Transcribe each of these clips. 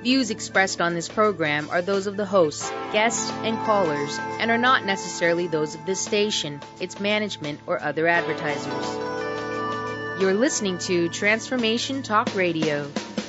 Views expressed on this program are those of the hosts, guests, and callers, and are not necessarily those of this station, its management, or other advertisers. You're listening to Transformation Talk Radio.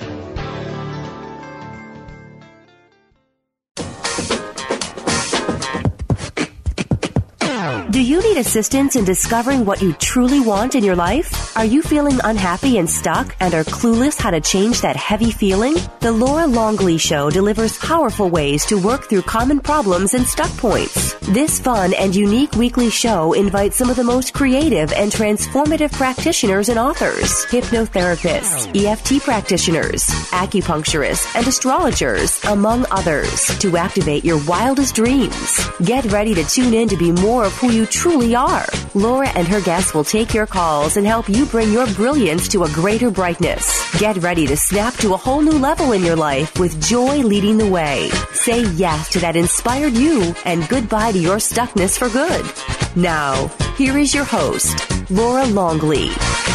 Do you need assistance in discovering what you truly want in your life? Are you feeling unhappy and stuck and are clueless how to change that heavy feeling? The Laura Longley Show delivers powerful ways to work through common problems and stuck points. This fun and unique weekly show invites some of the most creative and transformative practitioners and authors, hypnotherapists, EFT practitioners, acupuncturists, and astrologers, among others, to activate your wildest dreams. Get ready to tune in to be more of who you truly are. Laura and her guests will take your calls and help you bring your brilliance to a greater brightness. Get ready to snap to a whole new level in your life with joy leading the way. Say yes to that inspired you and goodbye to your stuckness for good. Now, here is your host, Laura Longley.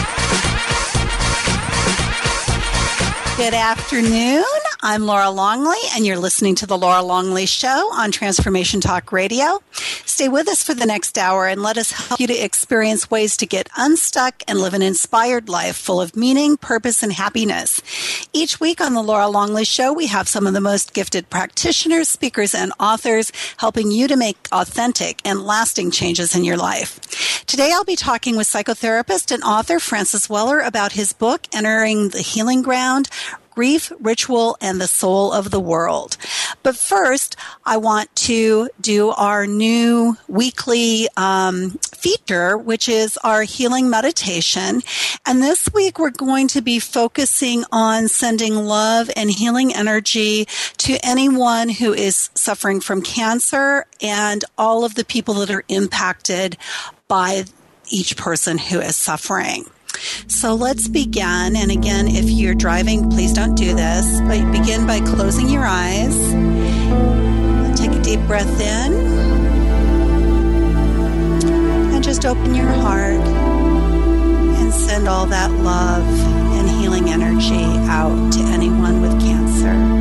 Good afternoon. I'm Laura Longley, and you're listening to The Laura Longley Show on Transformation Talk Radio. Stay with us for the next hour and let us help you to experience ways to get unstuck and live an inspired life full of meaning, purpose, and happiness. Each week on The Laura Longley Show, we have some of the most gifted practitioners, speakers, and authors helping you to make authentic and lasting changes in your life. Today, I'll be talking with psychotherapist and author Francis Weller about his book, Entering the Healing Ground, Grief, Ritual, and the Soul of the World. But first, I want to do our new weekly feature, which is our healing meditation. And this week, we're going to be focusing on sending love and healing energy to anyone who is suffering from cancer and all of the people that are impacted by each person who is suffering. So let's begin. And again, if you're driving, please don't do this. But begin by closing your eyes. Take a deep breath in. And just open your heart and send all that love and healing energy out to anyone with cancer.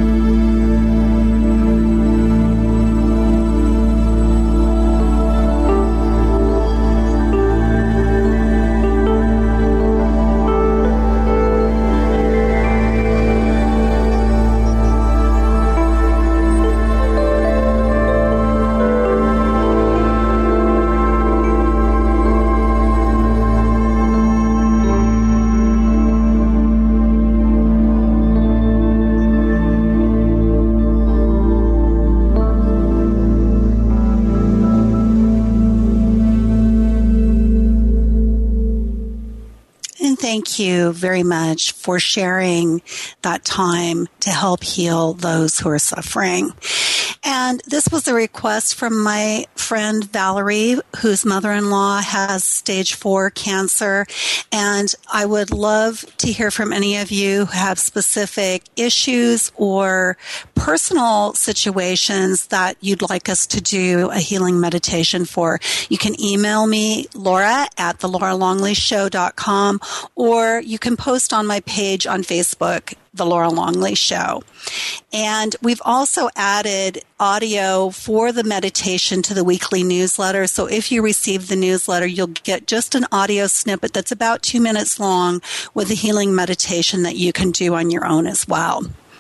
Thank you very much for sharing that time to help heal those who are suffering. And this was a request from my friend Valerie, whose mother-in-law has stage 4 cancer. And I would love to hear from any of you who have specific issues or personal situations that you'd like us to do a healing meditation for. You can email me, Laura at thelauralongleyshow.com, or you can post on my page on Facebook, The Laura Longley Show. And we've also added audio for the meditation to the weekly newsletter. So if you receive the newsletter, you'll get just an audio snippet that's about 2 minutes long with a healing meditation that you can do on your own as well.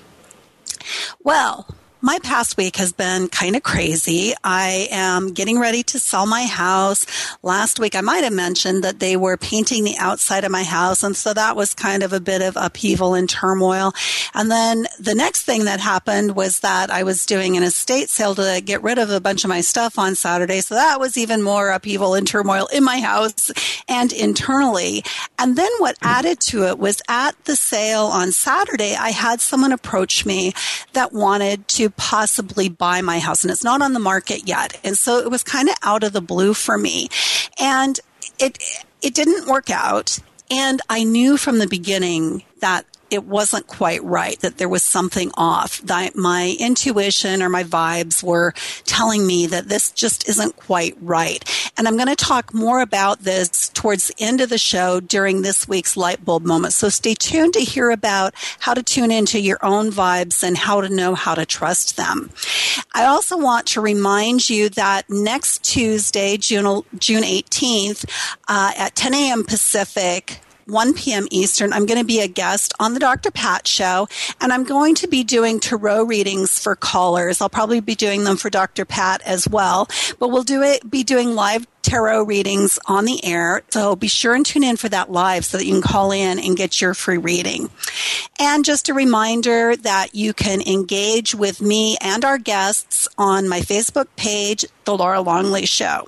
Well, my past week has been kind of crazy. I am getting ready to sell my house. Last week, I might have mentioned that they were painting the outside of my house, and so that was kind of a bit of upheaval and turmoil. And then the next thing that happened was that I was doing an estate sale to get rid of a bunch of my stuff on Saturday, so that was even more upheaval and turmoil in my house and internally. And then what added to it was at the sale on Saturday, I had someone approach me that wanted to possibly buy my house, and it's not on the market yet. And so it was kind of out of the blue for me. And it didn't work out. And I knew from the beginning that it wasn't quite right, that there was something off. That my intuition or my vibes were telling me that this just isn't quite right. And I'm going to talk more about this towards the end of the show during this week's light bulb moment. So stay tuned to hear about how to tune into your own vibes and how to know how to trust them. I also want to remind you that next Tuesday, June 18th, at 10 a.m. Pacific, 1 p.m. Eastern, I'm going to be a guest on the Dr. Pat Show, and I'm going to be doing tarot readings for callers. I'll probably be doing them for Dr. Pat as well, but we'll be doing live tarot readings on the air, so be sure and tune in for that live so that you can call in and get your free reading. And just a reminder that you can engage with me and our guests on my Facebook page, The Laura Longley Show.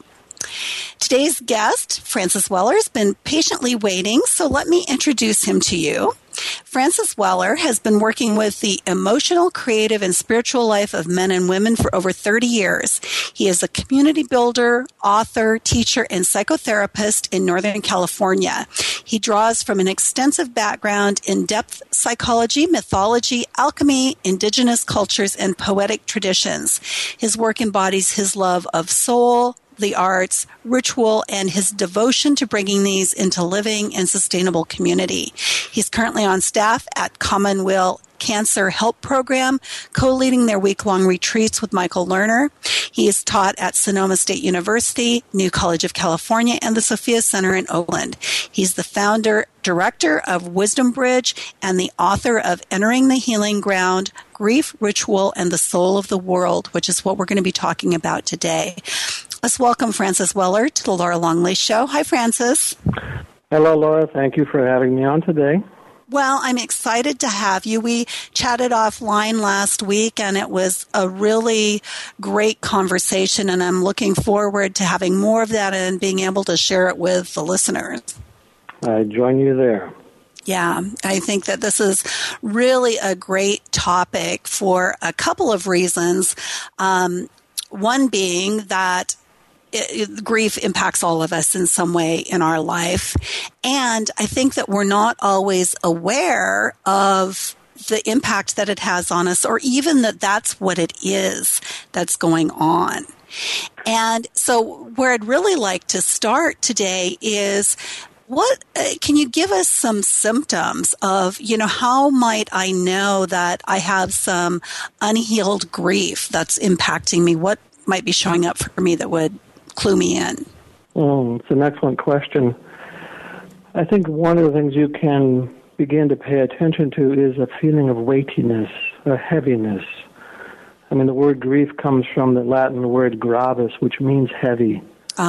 Today's guest, Francis Weller, has been patiently waiting, so let me introduce him to you. Francis Weller has been working with the emotional, creative, and spiritual life of men and women for over 30 years. He is a community builder, author, teacher, and psychotherapist in Northern California. He draws from an extensive background in depth psychology, mythology, alchemy, indigenous cultures, and poetic traditions. His work embodies his love of soul, the arts, ritual, and his devotion to bringing these into living and sustainable community. He's currently on staff at Commonweal Cancer Help Program, co-leading their week-long retreats with Michael Lerner. He is taught at Sonoma State University, New College of California, and the Sophia Center in Oakland. He's the director of Wisdom Bridge, and the author of Entering the Healing Ground, Grief, Ritual, and the Soul of the World, which is what we're going to be talking about today. Let's welcome Francis Weller to the Laura Longley Show. Hi, Francis. Hello, Laura. Thank you for having me on today. Well, I'm excited to have you. We chatted offline last week, and it was a really great conversation, and I'm looking forward to having more of that and being able to share it with the listeners. I join you there. Yeah, I think that this is really a great topic for a couple of reasons. One being that grief impacts all of us in some way in our life. And I think that we're not always aware of the impact that it has on us, or even that that's what it is that's going on. And so where I'd really like to start today is, can you give us some symptoms of, how might I know that I have some unhealed grief that's impacting me? What might be showing up for me that would clue me in? It's an excellent question. I think one of the things you can begin to pay attention to is a feeling of weightiness, a heaviness. I mean, the word grief comes from the Latin word gravis, which means heavy.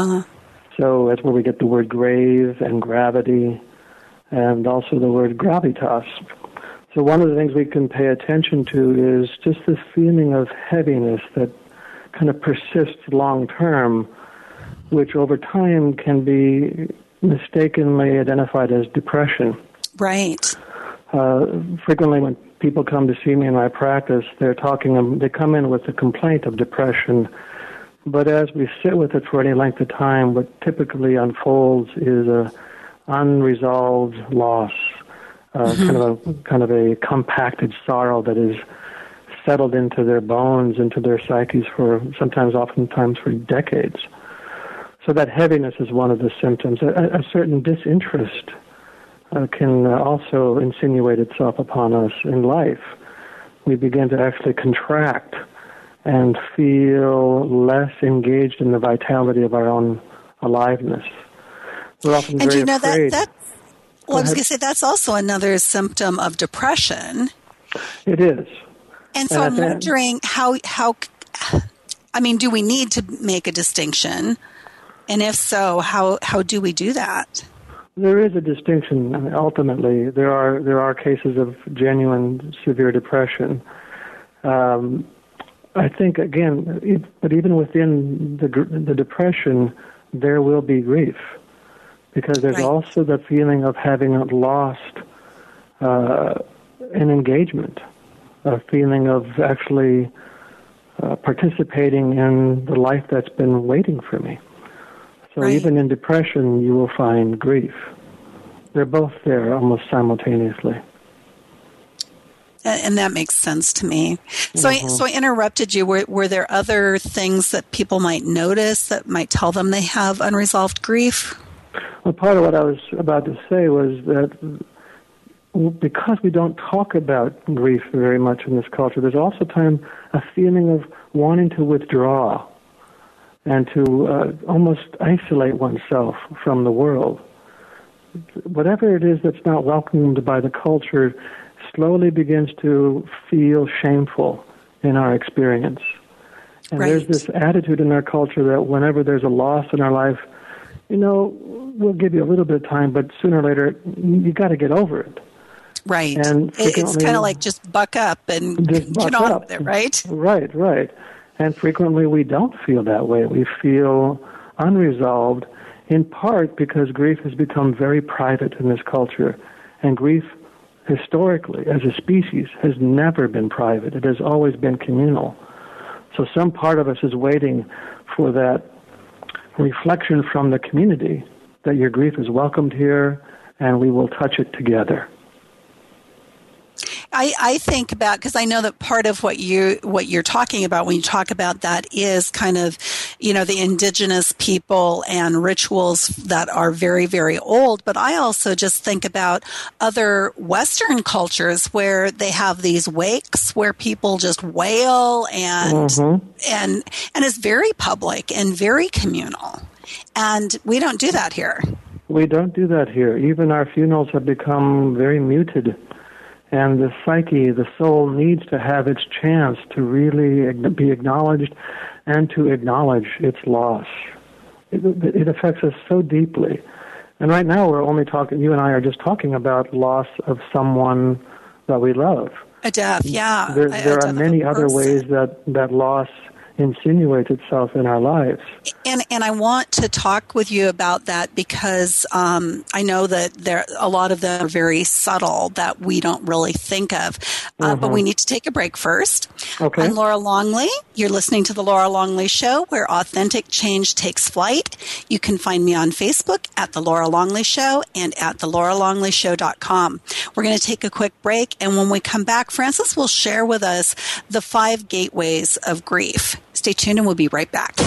So that's where we get the word grave and gravity, and also the word gravitas. So one of the things we can pay attention to is just this feeling of heaviness that kind of persists long term, which over time can be mistakenly identified as depression. Right. Frequently when people come to see me in my practice, they come in with a complaint of depression, but as we sit with it for any length of time, what typically unfolds is a unresolved loss, kind of a compacted sorrow that is settled into their bones, into their psyches for oftentimes for decades. So that heaviness is one of the symptoms. A certain disinterest can also insinuate itself upon us in life. We begin to actually contract and feel less engaged in the vitality of our own aliveness. We're often very afraid. I was going to say that's also another symptom of depression. It is. And so I'm wondering do we need to make a distinction? And if so, how do we do that? There is a distinction. I mean, ultimately, there are cases of genuine severe depression. I think but even within the depression, there will be grief, because there's also the feeling of having lost an engagement, a feeling of actually participating in the life that's been waiting for me. So even in depression, you will find grief. They're both there almost simultaneously. And that makes sense to me. So, so I interrupted you. Were there other things that people might notice that might tell them they have unresolved grief? Well, part of what I was about to say was that because we don't talk about grief very much in this culture, there's also a feeling of wanting to withdraw and to almost isolate oneself from the world. Whatever it is that's not welcomed by the culture slowly begins to feel shameful in our experience. And Right. there's this attitude in our culture that whenever there's a loss in our life, we'll give you a little bit of time, but sooner or later, you got to get over it. Right. And It's kind of like just buck up and get on with it, right? Right. And frequently we don't feel that way. We feel unresolved, in part because grief has become very private in this culture. And grief, historically, as a species, has never been private. It has always been communal. So some part of us is waiting for that reflection from the community that your grief is welcomed here and we will touch it together. I think about, because I know that part of what you're talking about when you talk about that is kind of, the indigenous people and rituals that are very, very old. But I also just think about other Western cultures where they have these wakes where people just wail and it's very public and very communal. And we don't do that here. We don't do that here. Even our funerals have become very muted. And the psyche, the soul, needs to have its chance to really be acknowledged and to acknowledge its loss. It affects us so deeply. And right now we're only talking, you and I are just talking about loss of someone that we love. A death, yeah. There are many other ways that loss insinuates itself in our lives. And I want to talk with you about that because I know that a lot of them are very subtle that we don't really think of. But we need to take a break first. Okay. I'm Laura Longley. You're listening to The Laura Longley Show, where authentic change takes flight. You can find me on Facebook at The Laura Longley Show and at TheLauraLongleyShow.com. We're going to take a quick break, and when we come back, Francis will share with us the 5 gateways of grief. Stay tuned and we'll be right back.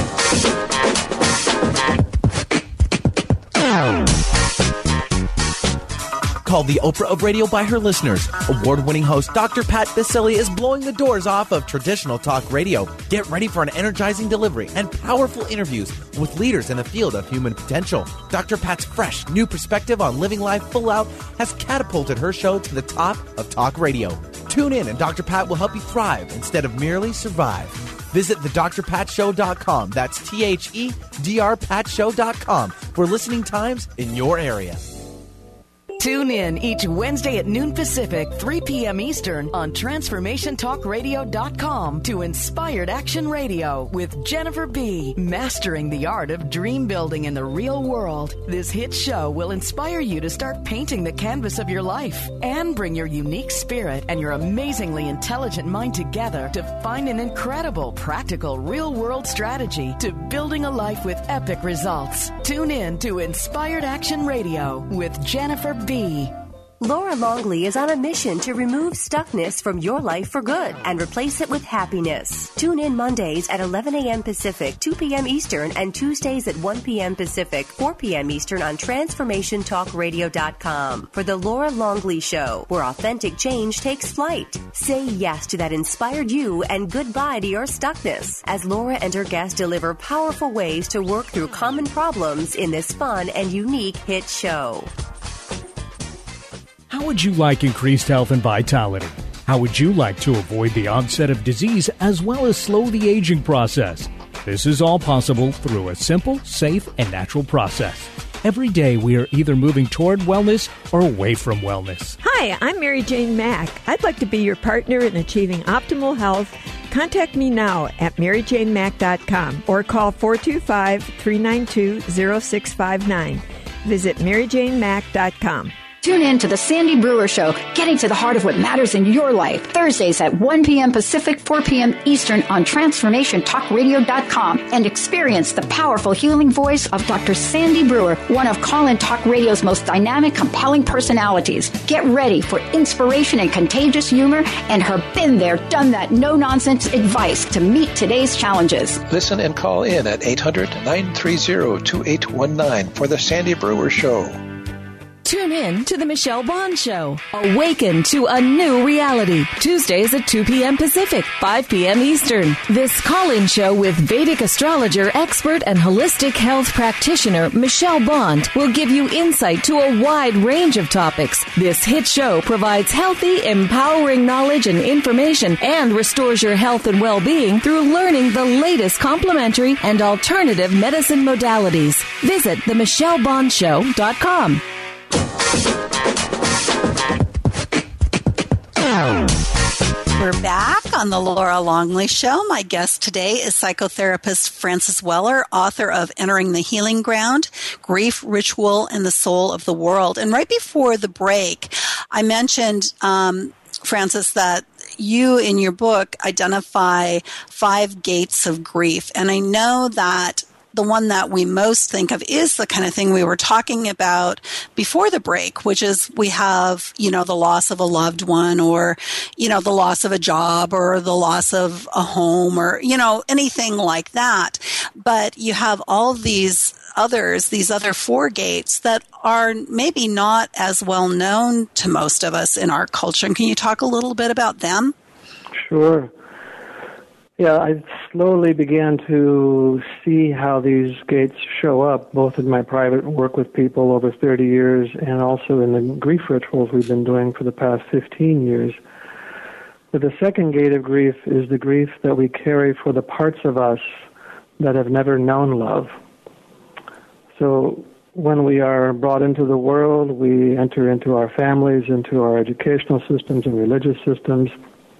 Called the Oprah of radio by her listeners, award-winning host Dr. Pat Baccili is blowing the doors off of traditional talk radio. Get ready for an energizing delivery and powerful interviews with leaders in the field of human potential. Dr. Pat's fresh, new perspective on living life full out has catapulted her show to the top of talk radio. Tune in and Dr. Pat will help you thrive instead of merely survive. Visit thedrpatshow.com. That's THEDRPatshow.com for listening times in your area. Tune in each Wednesday at noon Pacific, 3 p.m. Eastern on TransformationTalkRadio.com to Inspired Action Radio with Jennifer B. Mastering the art of dream building in the real world. This hit show will inspire you to start painting the canvas of your life and bring your unique spirit and your amazingly intelligent mind together to find an incredible, practical, real-world strategy to building a life with epic results. Tune in to Inspired Action Radio with Jennifer B. Laura Longley is on a mission to remove stuckness from your life for good and replace it with happiness. Tune in Mondays at 11 a.m. Pacific, 2 p.m. Eastern, and Tuesdays at 1 p.m. Pacific, 4 p.m. Eastern on TransformationTalkRadio.com for The Laura Longley Show, where authentic change takes flight. Say yes to that inspired you and goodbye to your stuckness as Laura and her guests deliver powerful ways to work through common problems in this fun and unique hit show. How would you like increased health and vitality? How would you like to avoid the onset of disease as well as slow the aging process? This is all possible through a simple, safe, and natural process. Every day we are either moving toward wellness or away from wellness. Hi, I'm Mary Jane Mack. I'd like to be your partner in achieving optimal health. Contact me now at MaryJaneMack.com or call 425-392-0659. Visit MaryJaneMack.com. Tune in to The Sandy Brewer Show, getting to the heart of what matters in your life. Thursdays at 1 p.m. Pacific, 4 p.m. Eastern on TransformationTalkRadio.com, and experience the powerful healing voice of Dr. Sandy Brewer, one of Call-In Talk Radio's most dynamic, compelling personalities. Get ready for inspiration and contagious humor and her been there, done that, no-nonsense advice to meet today's challenges. Listen and call in at 800-930-2819 for The Sandy Brewer Show. Tune in to The Michelle Bond Show. Awaken to a new reality. Tuesdays at 2 p.m. Pacific, 5 p.m. Eastern. This call-in show with Vedic astrologer, expert, and holistic health practitioner Michelle Bond will give you insight to a wide range of topics. This hit show provides healthy, empowering knowledge and information and restores your health and well-being through learning the latest complementary and alternative medicine modalities. Visit themichellebondshow.com. We're back on the Laura Longley Show. My guest today is psychotherapist Frances Weller, author of Entering the Healing Ground, Grief, Ritual, and the Soul of the World. And right before the break, I mentioned, Frances, that you in your book identify 5 gates of grief. And I know that the one that we most think of is the kind of thing we were talking about before the break, which is we have, the loss of a loved one, or, the loss of a job, or the loss of a home, or, anything like that. But you have all these other 4 gates that are maybe not as well known to most of us in our culture. And can you talk a little bit about them? Sure. Yeah, I slowly began to see how these gates show up, both in my private work with people over 30 years and also in the grief rituals we've been doing for the past 15 years. But the second gate of grief is the grief that we carry for the parts of us that have never known love. So when we are brought into the world, we enter into our families, into our educational systems and religious systems,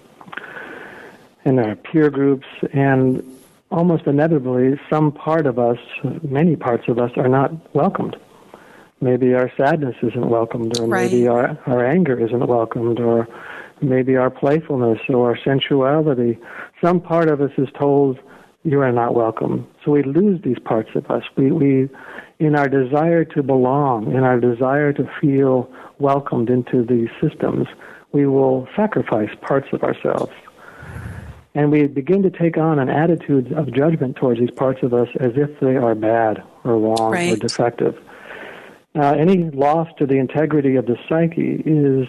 in our peer groups, and almost inevitably, some part of us, many parts of us, are not welcomed. Maybe our sadness isn't welcomed, or maybe our anger isn't welcomed, or maybe our playfulness or our sensuality. Some part of us is told, you are not welcome. So we lose these parts of us. We in our desire to belong, in our desire to feel welcomed into these systems, we will sacrifice parts of ourselves. And we begin to take on an attitude of judgment towards these parts of us as if they are bad or wrong or defective. Any loss to the integrity of the psyche is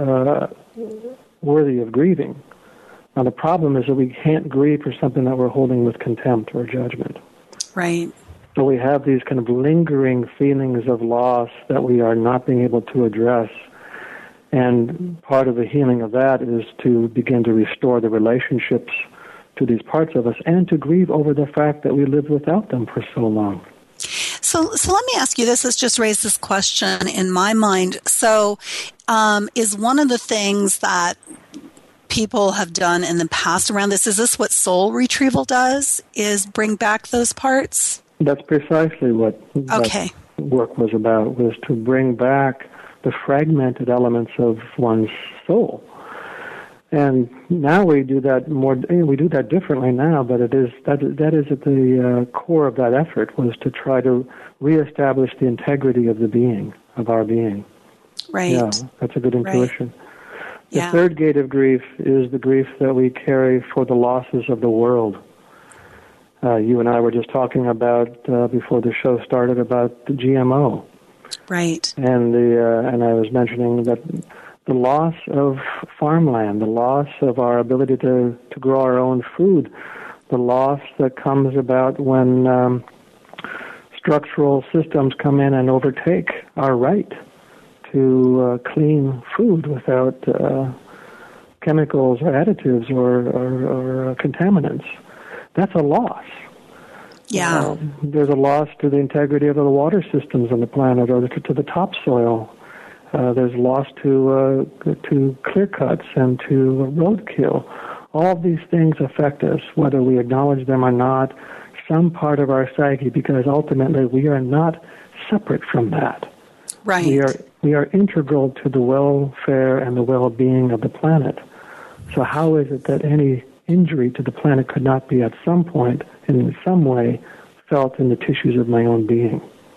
worthy of grieving. Now, the problem is that we can't grieve for something that we're holding with contempt or judgment. Right. So we have these kind of lingering feelings of loss that we are not being able to address. And part of the healing of that is to begin to restore the relationships to these parts of us and to grieve over the fact that we lived without them for so long. So let me ask you this. Has just raised this question in my mind. So is one of the things that people have done in the past around this, is this what soul retrieval does, is bring back those parts? That's precisely what that work was about, was to bring back the fragmented elements of one's soul. And now we do that differently now, but that is at the core of that effort, was to try to reestablish the integrity of the being, of our being. Right. Yeah, that's a good intuition. Right. The third gate of grief is the grief that we carry for the losses of the world. You and I were just talking about, before the show started, about the GMO. Right. And I was mentioning that the loss of farmland, the loss of our ability to grow our own food, the loss that comes about when structural systems come in and overtake our right to clean food without chemicals or additives or contaminants. That's a loss. Yeah. There's a loss to the integrity of the water systems on the planet, or to the topsoil. There's loss to clear cuts and to roadkill. All these things affect us, whether we acknowledge them or not, some part of our psyche, because ultimately we are not separate from that. Right. We are We are integral to the welfare and the well-being of the planet. So how is it that any injury to the planet could not be at some point, in some way, felt in the tissues of my own being?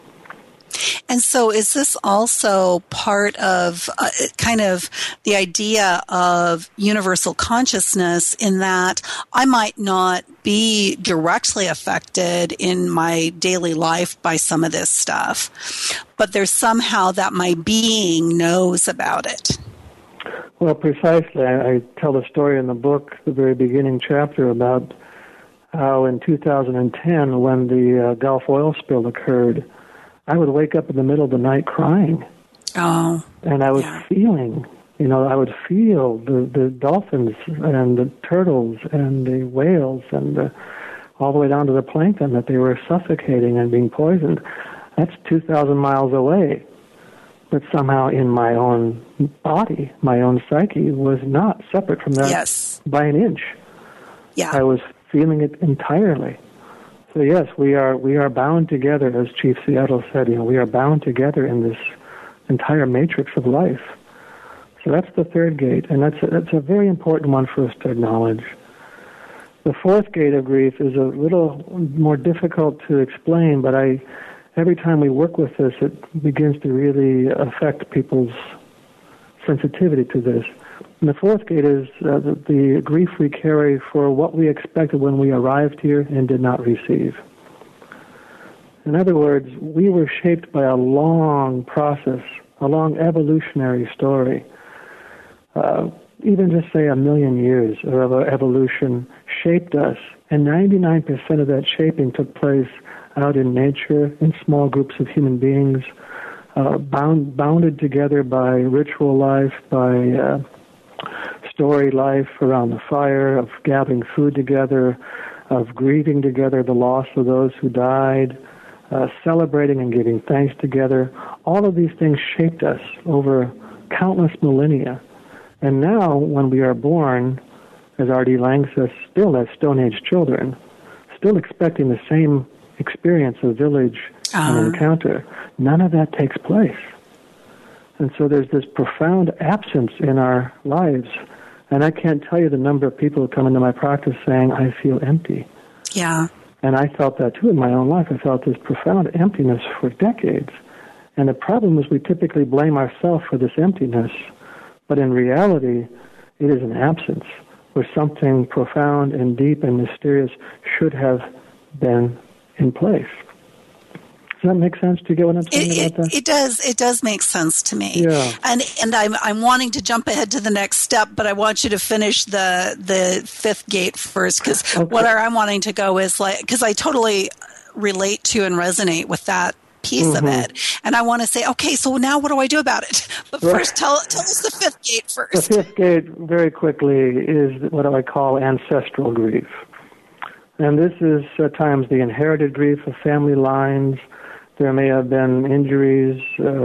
And so is this also part of kind of the idea of universal consciousness, in that I might not be directly affected in my daily life by some of this stuff, but there's somehow that my being knows about it? Well, precisely. I tell the story in the book, the very beginning chapter, about how in 2010, when the Gulf oil spill occurred, I would wake up in the middle of the night crying. Oh. And I was feeling, I would feel the dolphins and the turtles and the whales and all the way down to the plankton, that they were suffocating and being poisoned. That's 2,000 miles away. But somehow in my own body, my own psyche was not separate from that by an inch. Yeah. I was feeling it entirely. So yes, we are bound together, as Chief Seattle said. We are bound together in this entire matrix of life. So that's the third gate, and that's a very important one for us to acknowledge. The fourth gate of grief is a little more difficult to explain, but every time we work with this, it begins to really affect people's sensitivity to this. And the fourth gate is the grief we carry for what we expected when we arrived here and did not receive. In other words, we were shaped by a long process, a long evolutionary story. Even just say 1 million years of evolution shaped us, and 99% of that shaping took place out in nature, in small groups of human beings, bounded together by ritual life, by story life around the fire, of gathering food together, of grieving together the loss of those who died, celebrating and giving thanks together. All of these things shaped us over countless millennia. And now, when we are born, as R.D. Laing says, still as Stone Age children, still expecting the same experience of village and encounter, none of that takes place. And so there's this profound absence in our lives. And I can't tell you the number of people who come into my practice saying, I feel empty. Yeah. And I felt that too in my own life. I felt this profound emptiness for decades. And the problem is we typically blame ourselves for this emptiness. But in reality, it is an absence where something profound and deep and mysterious should have been in place. Does that make sense? Do you get what I'm saying about that? It does. It does make sense to me. Yeah. And I'm wanting to jump ahead to the next step, but I want you to finish the fifth gate first, because what I'm wanting to go is because I totally relate to and resonate with that piece of it. And I want to say, okay, so now what do I do about it? But first, tell us the fifth gate first. The fifth gate, very quickly, is what I call ancestral grief. And this is at times the inherited grief of family lines. There may have been injuries,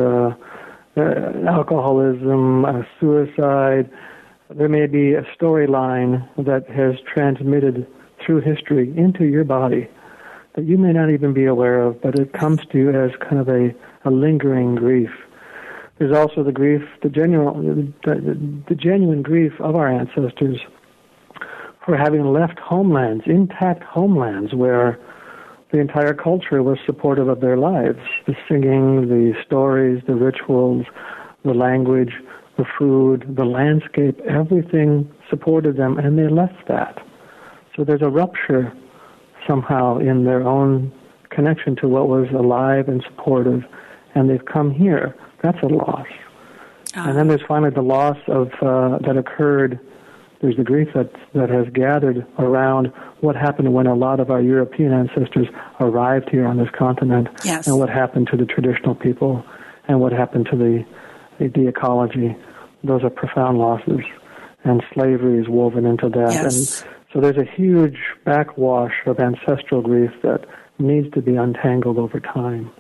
alcoholism, suicide. There may be a storyline that has transmitted through history into your body that you may not even be aware of, but it comes to you as kind of a lingering grief. There's also the grief, the genuine grief of our ancestors for having left homelands, intact homelands, where the entire culture was supportive of their lives. The singing, the stories, the rituals, the language, the food, the landscape, everything supported them, and they left that. So there's a rupture somehow in their own connection to what was alive and supportive, and they've come here. That's a loss. And then there's finally the loss of that occurred. There's the grief that has gathered around what happened when a lot of our European ancestors arrived here on this continent, and what happened to the traditional people, and what happened to the ecology. Those are profound losses, and slavery is woven into that. Yes. And so there's a huge backwash of ancestral grief that needs to be untangled over time.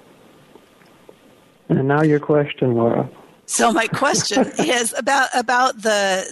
And now your question, Laura. So my question is about the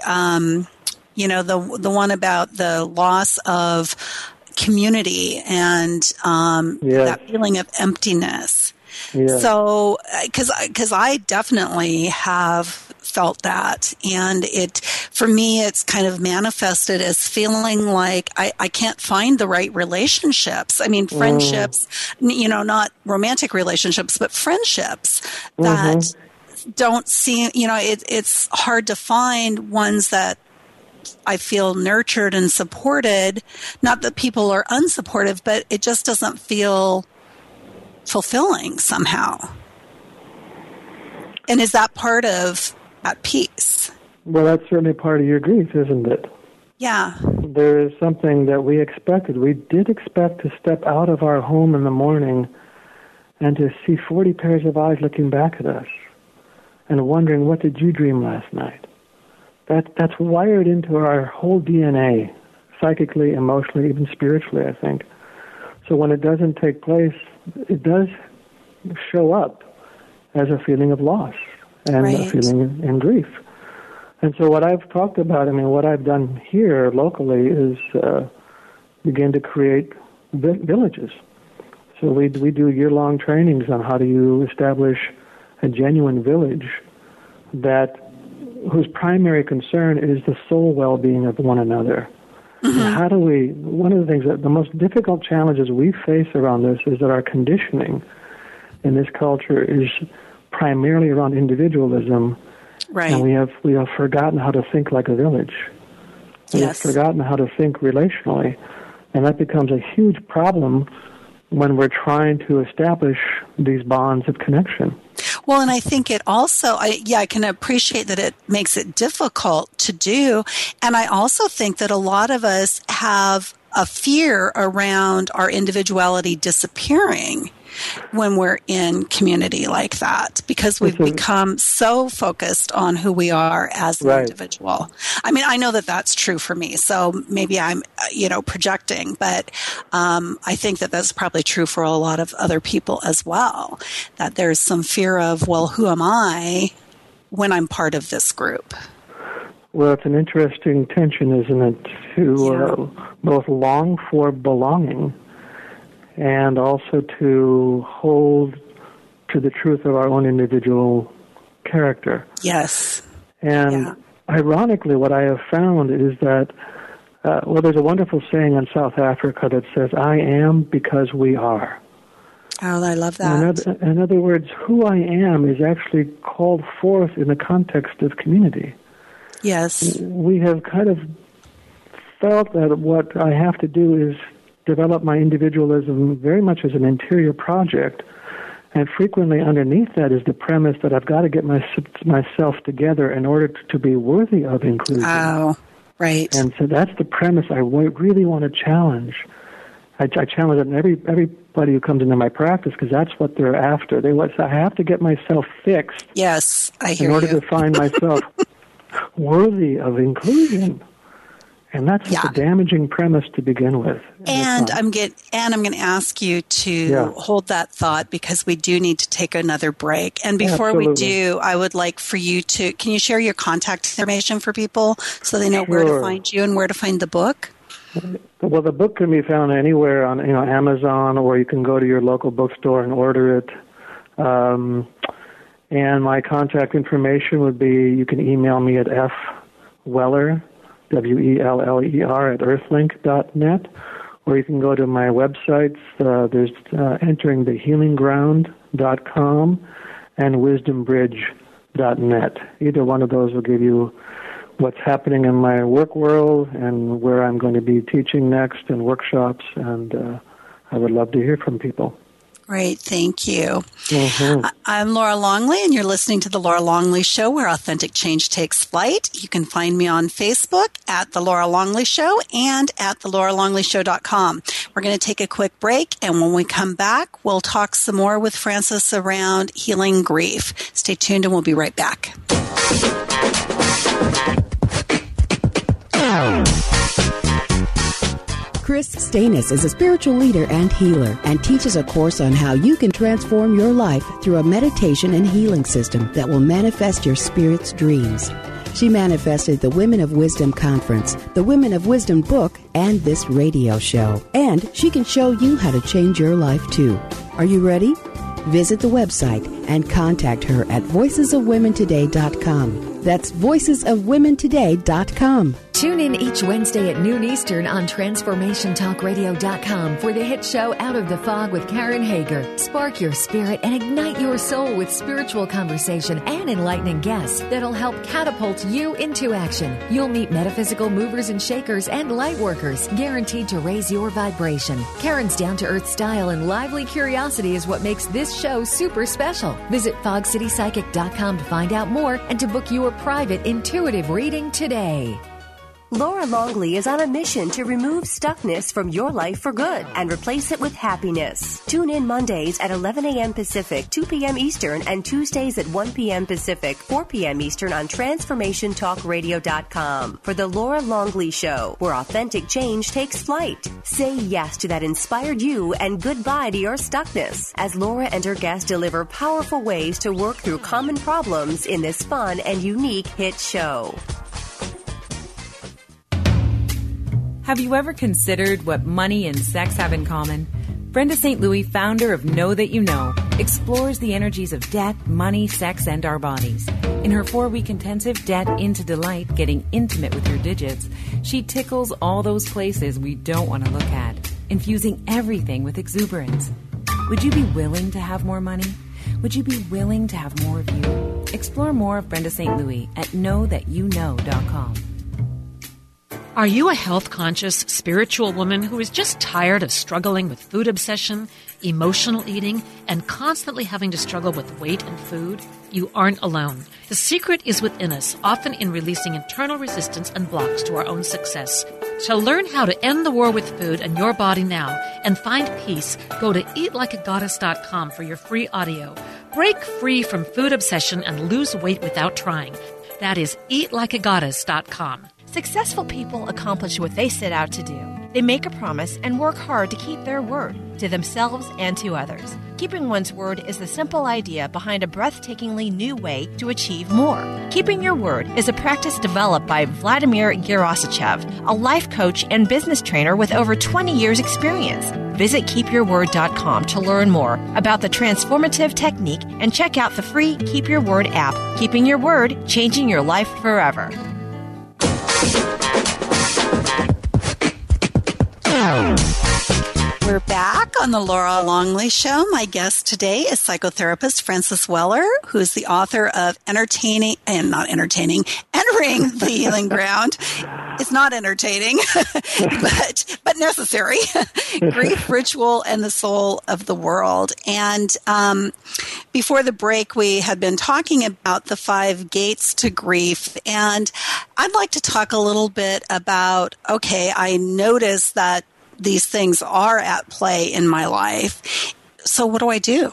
one about the loss of community and that feeling of emptiness. Yeah. So, because I definitely have felt that, and for me, it's kind of manifested as feeling like I can't find the right relationships. I mean, friendships, not romantic relationships, but friendships that don't seem, it's hard to find ones that I feel nurtured and supported. Not that people are unsupportive, but it just doesn't feel fulfilling somehow. And is that part of at peace? Well, that's certainly part of your grief, isn't it? Yeah. There is something that we expected. We did expect to step out of our home in the morning and to see 40 pairs of eyes looking back at us and wondering, what did you dream last night? That's wired into our whole DNA, psychically, emotionally, even spiritually, I think. So when it doesn't take place, it does show up as a feeling of loss and a feeling in grief. And so what I've talked about, what I've done here locally is begin to create villages. So we do year-long trainings on how do you establish a genuine village whose primary concern is the soul well-being of one another. How do one of the things the most difficult challenges we face around this is that our conditioning in this culture is primarily around individualism. Right. And we have forgotten how to think like a village. We have forgotten how to think relationally. And that becomes a huge problem when we're trying to establish these bonds of connection. Well, and I think it also, I can appreciate that it makes it difficult to do. And I also think that a lot of us have a fear around our individuality disappearing when we're in community like that, because we've become so focused on who we are as an individual. I know that that's true for me, so maybe I'm, projecting, but I think that that's probably true for a lot of other people as well, that there's some fear of, well, who am I when I'm part of this group? Well, it's an interesting tension, isn't it, to both long for belonging and also to hold to the truth of our own individual character. Yes. And ironically, what I have found is that, there's a wonderful saying in South Africa that says, I am because we are. Oh, I love that. In other words, who I am is actually called forth in the context of community. Yes. We have kind of felt that what I have to do is develop my individualism very much as an interior project, and frequently underneath that is the premise that I've got to get myself together in order to be worthy of inclusion. Oh, right. And so that's the premise I really want to challenge. I challenge it in everybody who comes into my practice, because that's what they're after. I have to get myself fixed. Yes, I hear you. In order to find myself worthy of inclusion. And that's a damaging premise to begin with. And I'm going to ask you to hold that thought, because we do need to take another break. And before we do, I would like for you to, can you share your contact information for people so they know where to find you and where to find the book? Well, the book can be found anywhere on Amazon, or you can go to your local bookstore and order it. And my contact information would be, you can email me at fweller, WELLER, at earthlink.net, or you can go to my websites. There's entering thehealingground.com and wisdombridge.net. Either one of those will give you what's happening in my work world and where I'm going to be teaching next and workshops, and I would love to hear from people. Great, thank you. I'm Laura Longley, and you're listening to The Laura Longley Show, where authentic change takes flight. You can find me on Facebook at The Laura Longley Show and at thelauralongleyshow.com. We're going to take a quick break, and when we come back, we'll talk some more with Frances around healing grief. Stay tuned, and we'll be right back. Chris Stanis is a spiritual leader and healer and teaches a course on how you can transform your life through a meditation and healing system that will manifest your spirit's dreams. She manifested the Women of Wisdom Conference, the Women of Wisdom book, and this radio show. And she can show you how to change your life too. Are you ready? Visit the website and contact her at voicesofwomentoday.com. That's voicesofwomentoday.com. Tune in each Wednesday at noon Eastern on TransformationTalkRadio.com for the hit show Out of the Fog with Karen Hager. Spark your spirit and ignite your soul with spiritual conversation and enlightening guests that'll help catapult you into action. You'll meet metaphysical movers and shakers and light workers, guaranteed to raise your vibration. Karen's down-to-earth style and lively curiosity is what makes this show super special. Visit FogCityPsychic.com to find out more and to book your private intuitive reading today. Laura Longley is on a mission to remove stuckness from your life for good and replace it with happiness. Tune in Mondays at 11 a.m. Pacific, 2 p.m. Eastern, and Tuesdays at 1 p.m. Pacific, 4 p.m. Eastern on TransformationTalkRadio.com for The Laura Longley Show, where authentic change takes flight. Say yes to that inspired you and goodbye to your stuckness as Laura and her guests deliver powerful ways to work through common problems in this fun and unique hit show. Have you ever considered what money and sex have in common? Brenda St. Louis, founder of Know That You Know, explores the energies of debt, money, sex, and our bodies. In her 4-week intensive Debt into Delight, Getting Intimate with Your Digits, she tickles all those places we don't want to look at, infusing everything with exuberance. Would you be willing to have more money? Would you be willing to have more of you? Explore more of Brenda St. Louis at knowthatyouKnow.com. Are you a health-conscious, spiritual woman who is just tired of struggling with food obsession, emotional eating, and constantly having to struggle with weight and food? You aren't alone. The secret is within us, often in releasing internal resistance and blocks to our own success. To learn how to end the war with food and your body now and find peace, go to eatlikeagoddess.com for your free audio. Break free from food obsession and lose weight without trying. That is eatlikeagoddess.com. Successful people accomplish what they set out to do. They make a promise and work hard to keep their word, to themselves and to others. Keeping one's word is the simple idea behind a breathtakingly new way to achieve more. Keeping your word is a practice developed by Vladimir Gerasichev, a life coach and business trainer with over 20 years' experience. Visit keepyourword.com to learn more about the transformative technique and check out the free Keep Your Word app. Keeping your word, changing your life forever. We're back on the Laura Longley Show. My guest today is psychotherapist Frances Weller, who is the author of Entering the Healing Ground. It's not entertaining, but necessary. Grief, Ritual, and the Soul of the World. And before the break, we had been talking about the 5 gates to grief. And I'd like to talk a little bit about, okay, I notice that these things are at play in my life. So what do I do?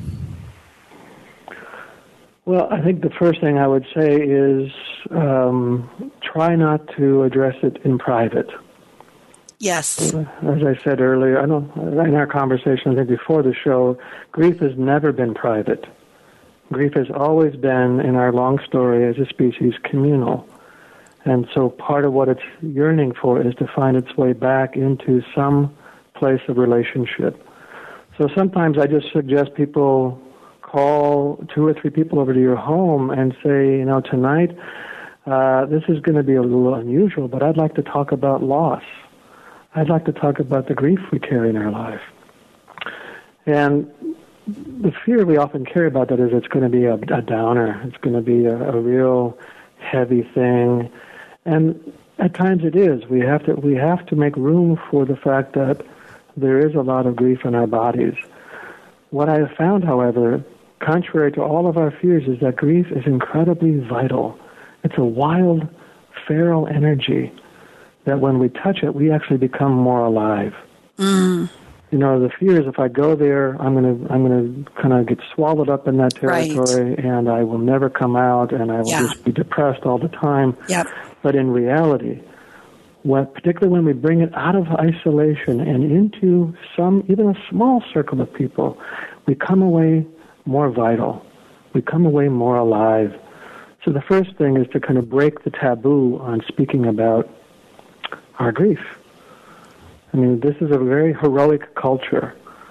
Well, I think the first thing I would say is try not to address it in private. Yes. As I said earlier, in our conversation, I think before the show, grief has never been private. Grief has always been, in our long story as a species, communal. And so part of what it's yearning for is to find its way back into some place of relationship. So sometimes I just suggest people call 2 or 3 people over to your home and say, tonight this is going to be a little unusual, but I'd like to talk about loss. I'd like to talk about the grief we carry in our life. And the fear we often carry about that is it's going to be a downer. It's going to be a real heavy thing. And at times it is. We have to make room for the fact that there is a lot of grief in our bodies. What I have found, however, contrary to all of our fears, is that grief is incredibly vital. It's a wild, feral energy that when we touch it, we actually become more alive. Mm. The fear is if I go there, I'm going to kind of get swallowed up in that territory, right, and I will never come out, and I will just be depressed all the time. Yep. But in reality, particularly when we bring it out of isolation and into even a small circle of people, we come away more vital. We come away more alive. So the first thing is to kind of break the taboo on speaking about our grief. I mean, this is a very heroic culture.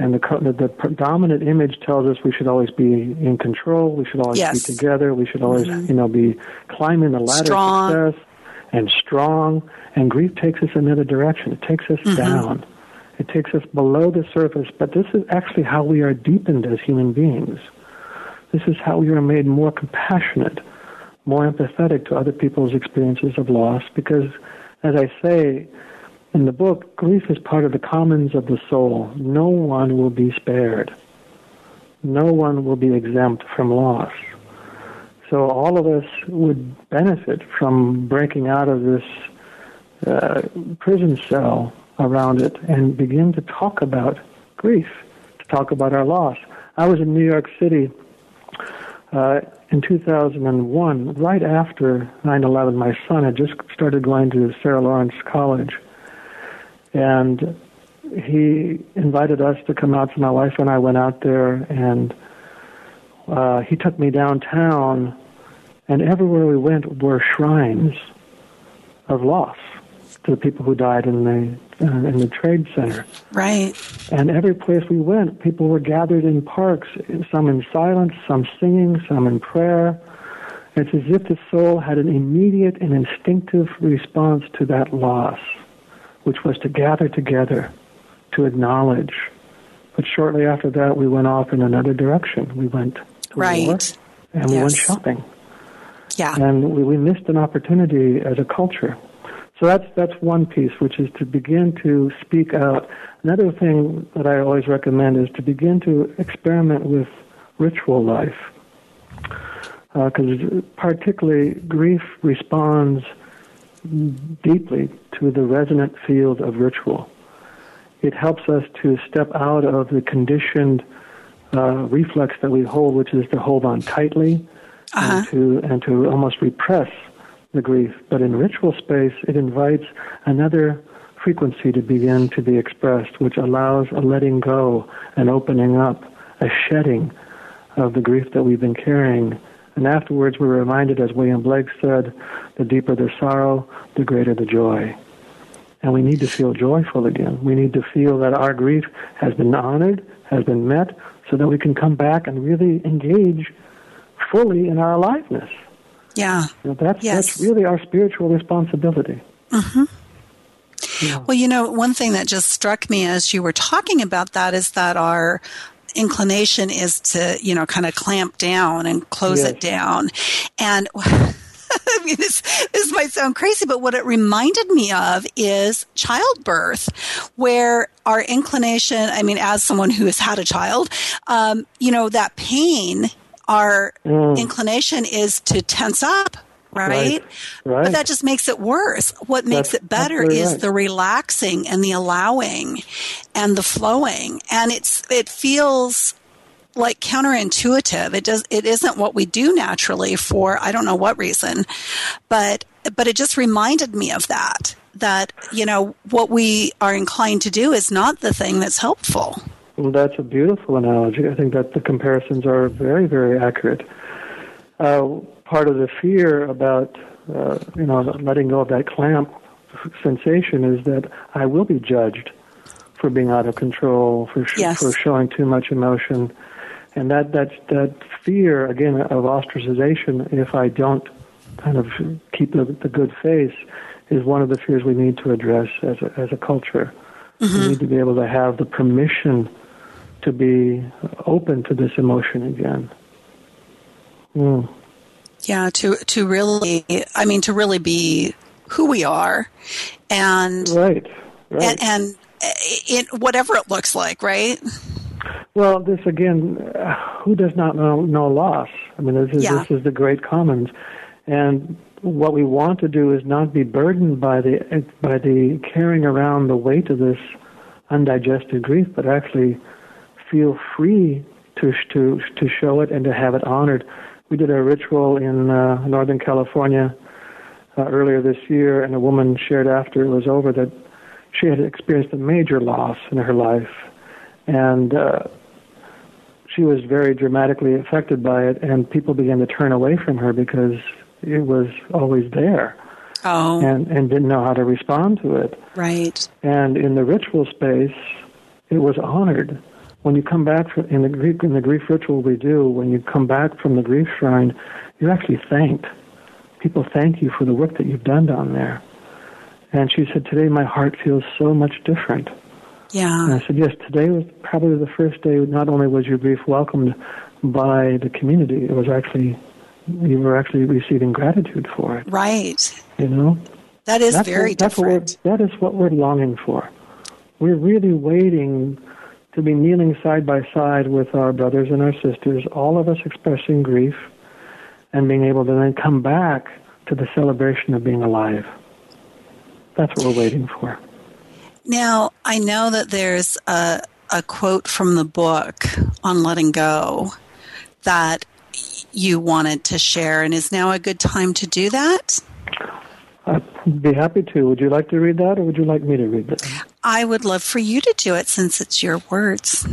And the dominant image tells us we should always be in control, we should always Yes. be together, we should always, be climbing the ladder Strong. of success and strong. And grief takes us another direction. It takes us down. It takes us below the surface. But this is actually how we are deepened as human beings. This is how we are made more compassionate, more empathetic to other people's experiences of loss. Because, as I say in the book, grief is part of the commons of the soul. No one will be spared. No one will be exempt from loss. So all of us would benefit from breaking out of this prison cell around it and begin to talk about grief, to talk about our loss. I was in New York City in 2001, right after 9/11. My son had just started going to Sarah Lawrence College, and he invited us to come out. So my wife and I went out there, and he took me downtown, and everywhere we went were shrines of loss to the people who died in the Trade Center. Right. And every place we went, people were gathered in parks, some in silence, some singing, some in prayer. It's as if the soul had an immediate and instinctive response to that loss, which was to gather together, to acknowledge. But shortly after that, we went off in another direction. We went to war, and we went shopping. Yeah. And we missed an opportunity as a culture. So that's one piece, which is to begin to speak out. Another thing that I always recommend is to begin to experiment with ritual life. Because particularly grief responds deeply to the resonant field of ritual. It helps us to step out of the conditioned reflex that we hold, which is to hold on tightly and to almost repress the grief. But in ritual space, it invites another frequency to begin to be expressed, which allows a letting go, an opening up, a shedding of the grief that we've been carrying. And afterwards, we're reminded, as William Blake said, the deeper the sorrow, the greater the joy. And we need to feel joyful again. We need to feel that our grief has been honored, has been met, so that we can come back and really engage fully in our aliveness. Yeah. That's really our spiritual responsibility. Mm-hmm. Yeah. Well, one thing that just struck me as you were talking about that is that our inclination is to, kind of clamp down and close it down. And I mean, this might sound crazy, but what it reminded me of is childbirth, where our inclination, as someone who has had a child, that pain, our inclination is to tense up, right? But that just makes it worse. What makes it better is the relaxing and the allowing and the flowing. And it feels like counterintuitive. It isn't what we do naturally for I don't know what reason, but it just reminded me of that what we are inclined to do is not the thing that's helpful. Well, that's a beautiful analogy. I think that the comparisons are very, very accurate. Part of the fear about letting go of that clamp sensation is that I will be judged for being out of control, for showing too much emotion. And that fear, again, of ostracization, if I don't kind of keep the good face, is one of the fears we need to address as a culture. Mm-hmm. We need to be able to have the permission to be open to this emotion again. Yeah, to really be who we are, and right. and in whatever it looks like, right? Well, this again, who does not know loss? This is the great commons, and what we want to do is not be burdened by the carrying around the weight of this undigested grief, but actually feel free to show it and to have it honored. We did a ritual in Northern California earlier this year, and a woman shared after it was over that she had experienced a major loss in her life, and she was very dramatically affected by it, and people began to turn away from her because it was always there. Oh. And didn't know how to respond to it. Right. And in the ritual space, it was honored. when you come back in the grief ritual we do, when you come back from the grief shrine, you're actually thanked. People thank you for the work that you've done down there. And she said, today my heart feels so much different. Yeah. And I said, yes, today was probably the first day, not only was your grief welcomed by the community, it was actually, you were actually receiving gratitude for it. Right. You know? That's very different. That is what we're longing for. We're really waiting to be kneeling side by side with our brothers and our sisters, all of us expressing grief, and being able to then come back to the celebration of being alive. That's what we're waiting for. Now, I know that there's a quote from the book on letting go that you wanted to share, and is now a good time to do that? I'd be happy to. Would you like to read that, or would you like me to read that? I would love for you to do it since it's your words.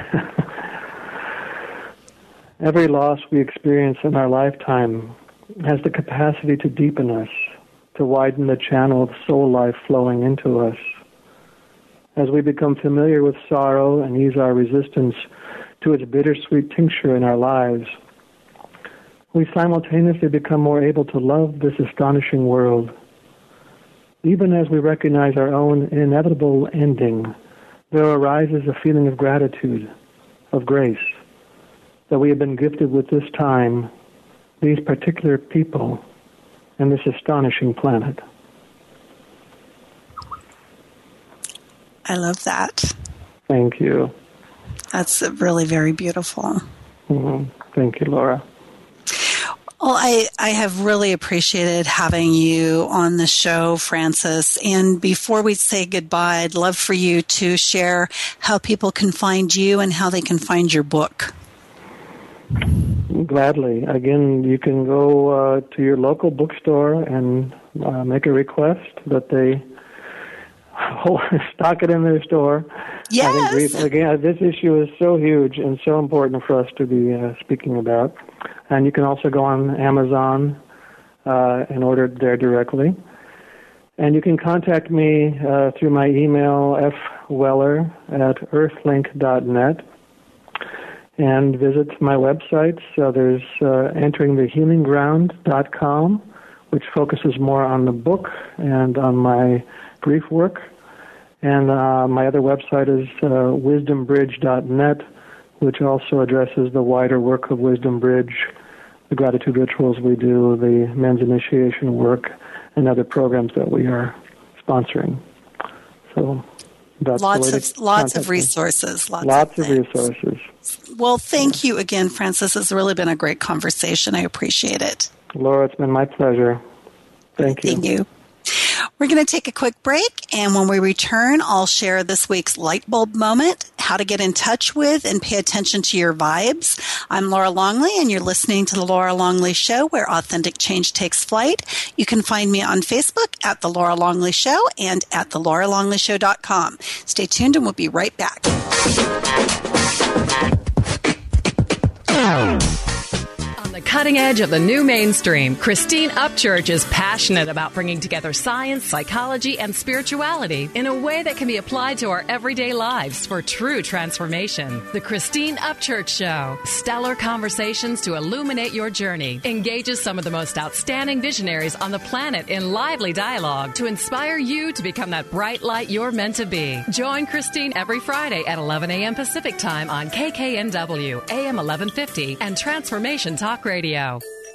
Every loss we experience in our lifetime has the capacity to deepen us, to widen the channel of soul life flowing into us. As we become familiar with sorrow and ease our resistance to its bittersweet tincture in our lives, we simultaneously become more able to love this astonishing world. Even as we recognize our own inevitable ending, there arises a feeling of gratitude, of grace, that we have been gifted with this time, these particular people, and this astonishing planet. I love that. Thank you. That's really very beautiful. Mm-hmm. Thank you, Laura. Well, I have really appreciated having you on the show, Francis. And before we say goodbye, I'd love for you to share how people can find you and how they can find your book. Gladly. Again, you can go to your local bookstore and make a request that they stock it in their store. Yes. I think again, this issue is so huge and so important for us to be speaking about. And you can also go on Amazon and order it there directly. And you can contact me through my email, fweller@earthlink.net, and visit my websites. There's enteringthehealingground.com, which focuses more on the book and on my grief work. And my other website is wisdombridge.net, which also addresses the wider work of Wisdom Bridge, the gratitude rituals we do, the men's initiation work, and other programs that we are sponsoring. So that's lots of resources. Lots of resources. Well, thank you again, Francis. It's really been a great conversation. I appreciate it. Laura, it's been my pleasure. Thank you. Thank you. We're going to take a quick break, and when we return, I'll share this week's light bulb moment, how to get in touch with and pay attention to your vibes. I'm Laura Longley, and you're listening to The Laura Longley Show, where authentic change takes flight. You can find me on Facebook at The Laura Longley Show and at thelauralongleyshow.com. Stay tuned, and we'll be right back. On the cutting edge of the new mainstream, Christine Upchurch is passionate about bringing together science, psychology, and spirituality in a way that can be applied to our everyday lives for true transformation. The Christine Upchurch Show, stellar conversations to illuminate your journey, engages some of the most outstanding visionaries on the planet in lively dialogue to inspire you to become that bright light you're meant to be. Join Christine every Friday at 11 a.m. Pacific Time on KKNW, AM 1150, and Transformation Talk Radio.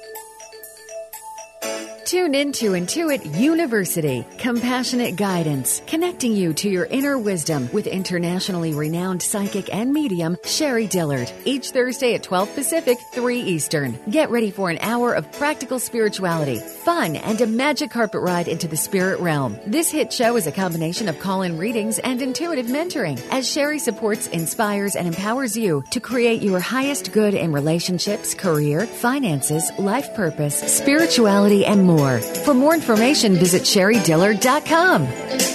Tune into Intuit University, compassionate guidance, connecting you to your inner wisdom with internationally renowned psychic and medium Sherry Dillard. Each Thursday at 12 Pacific, 3 Eastern. Get ready for an hour of practical spirituality, fun, and a magic carpet ride into the spirit realm. This hit show is a combination of call-in readings and intuitive mentoring, as Sherry supports, inspires, and empowers you to create your highest good in relationships, career, finances, life purpose, spirituality, and more. For more information, visit SherryDillard.com.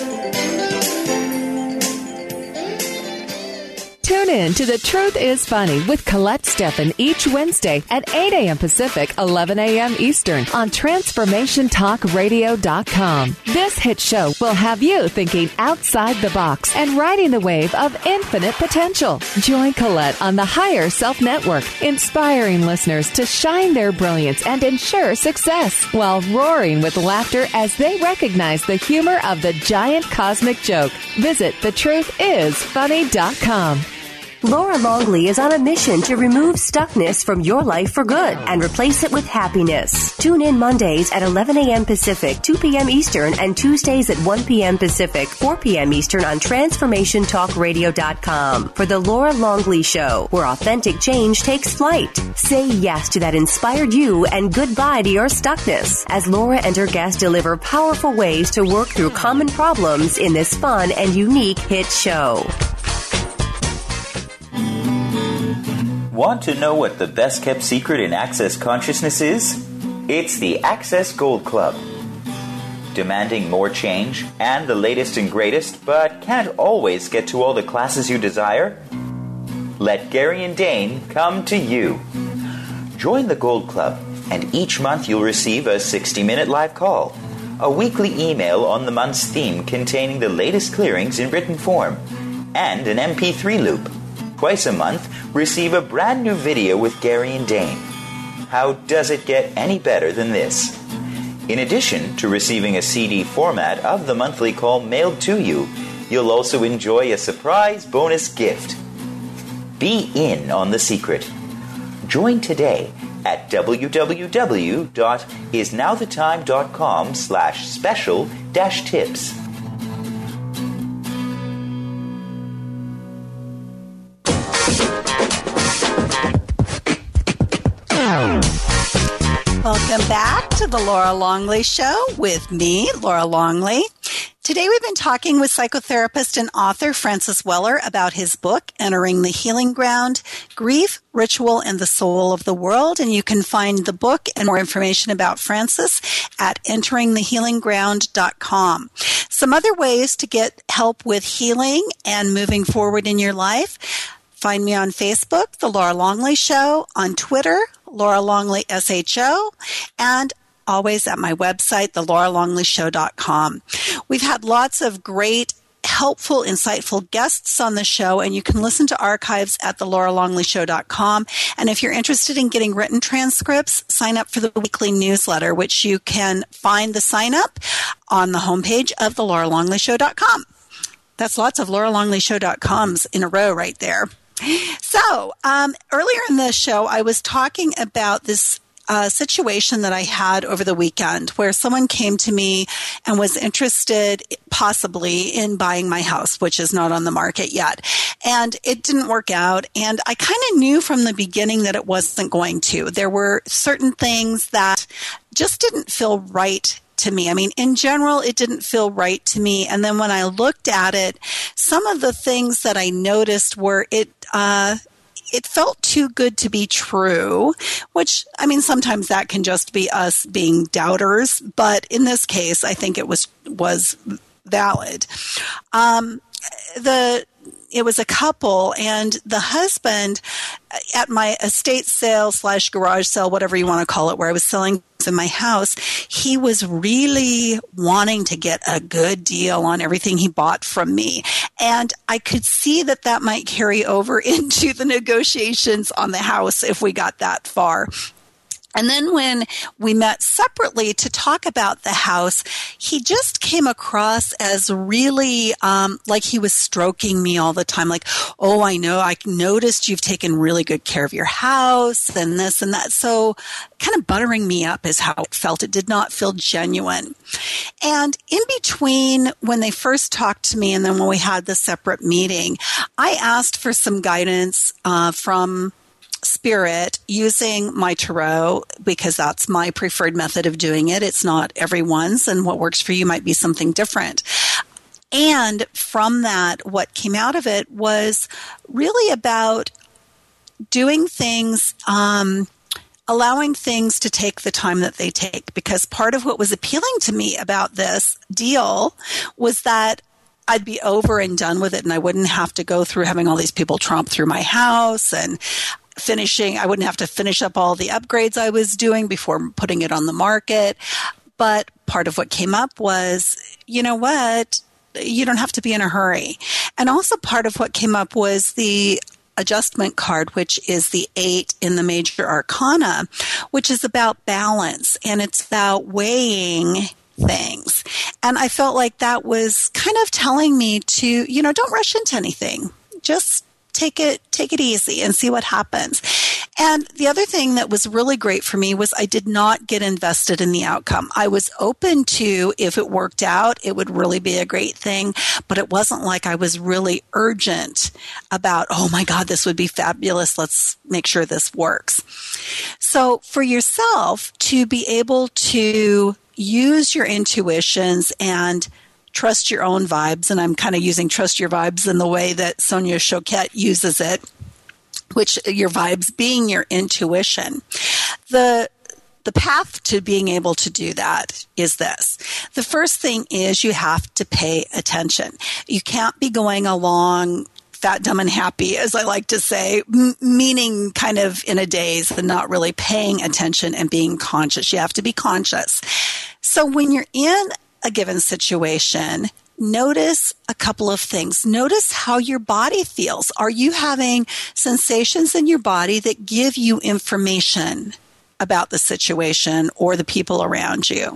Tune in to The Truth is Funny with Colette Steffen each Wednesday at 8 a.m. Pacific, 11 a.m. Eastern on TransformationTalkRadio.com. This hit show will have you thinking outside the box and riding the wave of infinite potential. Join Colette on the Higher Self Network, inspiring listeners to shine their brilliance and ensure success while roaring with laughter as they recognize the humor of the giant cosmic joke. Visit thetruthisfunny.com. Laura Longley is on a mission to remove stuckness from your life for good and replace it with happiness. Tune in Mondays at 11 a.m. Pacific, 2 p.m. Eastern, and Tuesdays at 1 p.m. Pacific, 4 p.m. Eastern on TransformationTalkRadio.com for The Laura Longley Show, where authentic change takes flight. Say yes to that inspired you and goodbye to your stuckness as Laura and her guests deliver powerful ways to work through common problems in this fun and unique hit show. Want to know what the best kept secret in Access Consciousness is? It's the Access Gold Club. Demanding more change and the latest and greatest, but can't always get to all the classes you desire? Let Gary and Dane come to you. Join the Gold Club, and each month you'll receive a 60-minute live call, a weekly email on the month's theme containing the latest clearings in written form, and an MP3 loop. Twice a month, receive a brand new video with Gary and Dane. How does it get any better than this? In addition to receiving a CD format of the monthly call mailed to you, you'll also enjoy a surprise bonus gift. Be in on the secret. Join today at www.isnowthetime.com/special-tips. Welcome back to the Laura Longley Show with me, Laura Longley. Today we've been talking with psychotherapist and author Francis Weller about his book, Entering the Healing Ground, Grief, Ritual, and the Soul of the World. And you can find the book and more information about Francis at enteringthehealingground.com. Some other ways to get help with healing and moving forward in your life. Find me on Facebook, The Laura Longley Show, on Twitter, Laura Longley SHO, and always at my website, thelauralongleyshow.com. We've had lots of great, helpful, insightful guests on the show, and you can listen to archives at thelauralongleyshow.com. And if you're interested in getting written transcripts, sign up for the weekly newsletter, which you can find the sign up on the homepage of thelauralongleyshow.com. That's lots of lauralongleyshow.coms in a row right there. So, earlier in the show, I was talking about this situation that I had over the weekend where someone came to me and was interested possibly in buying my house, which is not on the market yet. And it didn't work out. And I kind of knew from the beginning that it wasn't going to. There were certain things that just didn't feel right to me. I mean, in general, it didn't feel right to me. And then when I looked at it, some of the things that I noticed were it felt too good to be true, which, I mean, sometimes that can just be us being doubters. But in this case, I think it was valid. It was a couple, and the husband at my estate sale / garage sale, whatever you want to call it, where I was selling in my house, he was really wanting to get a good deal on everything he bought from me. And I could see that that might carry over into the negotiations on the house if we got that far. And then when we met separately to talk about the house, he just came across as really like he was stroking me all the time. Like, oh, I know, I noticed you've taken really good care of your house and this and that. So kind of buttering me up is how it felt. It did not feel genuine. And in between when they first talked to me and then when we had the separate meeting, I asked for some guidance from Spirit using my tarot because that's my preferred method of doing it. It's not everyone's, and what works for you might be something different. And from that, what came out of it was really about doing things, allowing things to take the time that they take. Because part of what was appealing to me about this deal was that I'd be over and done with it, and I wouldn't have to go through having all these people tromp through my house and I wouldn't have to finish up all the upgrades I was doing before putting it on the market. But part of what came up was, you know what? You don't have to be in a hurry. And also part of what came up was the adjustment card, which is the 8 in the major arcana, which is about balance, and it's about weighing things. And I felt like that was kind of telling me to, you know, don't rush into anything. Just take it easy and see what happens. And the other thing that was really great for me was I did not get invested in the outcome. I was open to, if it worked out, it would really be a great thing, but it wasn't like I was really urgent about, oh my God, this would be fabulous. Let's make sure this works. So for yourself to be able to use your intuitions and trust your own vibes, and I'm kind of using trust your vibes in the way that Sonia Choquette uses it, which your vibes being your intuition. The path to being able to do that is this. The first thing is you have to pay attention. You can't be going along fat, dumb, and happy, as I like to say, meaning kind of in a daze and not really paying attention and being conscious. You have to be conscious. So when you're in a given situation, notice a couple of things. Notice how your body feels. Are you having sensations in your body that give you information about the situation or the people around you?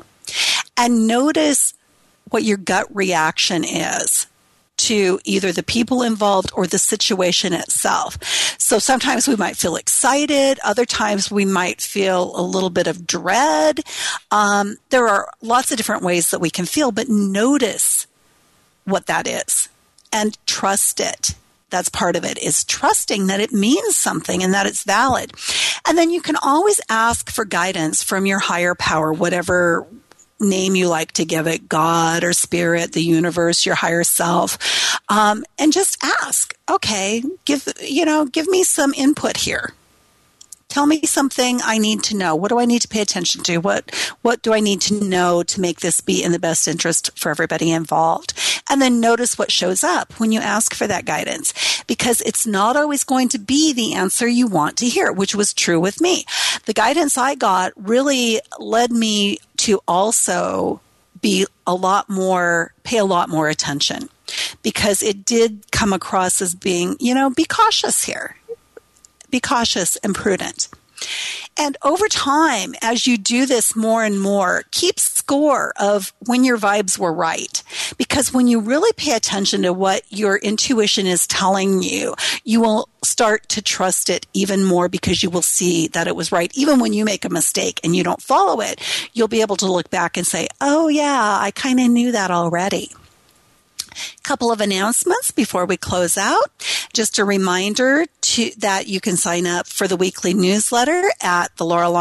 And notice what your gut reaction is to either the people involved or the situation itself. So sometimes we might feel excited. Other times we might feel a little bit of dread. There are lots of different ways that we can feel, but notice what that is and trust it. That's part of it, is trusting that it means something and that it's valid. And then you can always ask for guidance from your higher power, whatever name you like to give it, God or spirit, the universe, your higher self, and just ask, okay, give me some input here. Tell me something I need to know. What do I need to pay attention to? What do I need to know to make this be in the best interest for everybody involved? And then notice what shows up when you ask for that guidance, because it's not always going to be the answer you want to hear, which was true with me. The guidance I got really led me to also pay a lot more attention, because it did come across as being, be cautious here. Be cautious and prudent. And over time, as you do this more and more, keep score of when your vibes were right. Because when you really pay attention to what your intuition is telling you, you will start to trust it even more, because you will see that it was right. Even when you make a mistake and you don't follow it, you'll be able to look back and say, oh yeah, I kind of knew that already. Couple of announcements before we close out. Just a reminder that you can sign up for the weekly newsletter at